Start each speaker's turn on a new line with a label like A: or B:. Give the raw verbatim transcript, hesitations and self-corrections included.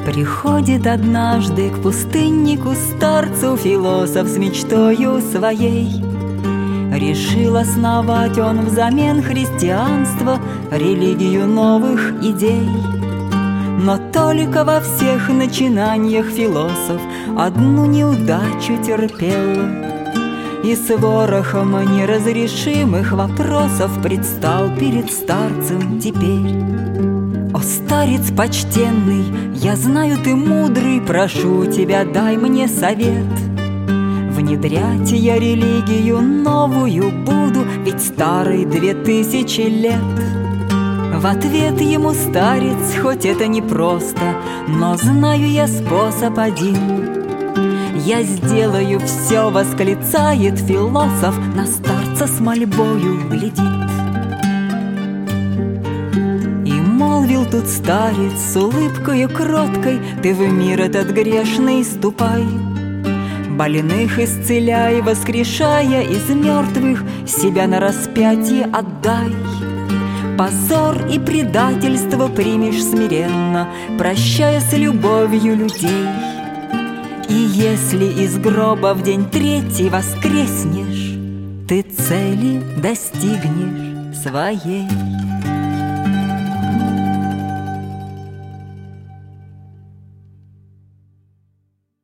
A: Приходит однажды к пустыннику старцу философ с мечтою своей. Решил основать он взамен христианства религию новых идей. Но только во всех начинаниях философ одну неудачу терпел, и с ворохом неразрешимых вопросов предстал перед старцем теперь. О, старец почтенный, я знаю, ты мудрый, прошу тебя, дай мне совет. Внедрять я религию новую буду, ведь старой две тысячи лет. В ответ ему старец, хоть это непросто, но знаю я способ один. Я сделаю все, восклицает философ, на старца с мольбою глядит. И молвил тут старец с улыбкою кроткой: ты в мир этот грешный ступай, больных исцеляй, воскрешая из мертвых, себя на распятие отдай. Позор и предательство примешь смиренно, прощая с любовью людей. И если из гроба в день третий воскреснешь, ты цели достигнешь своей.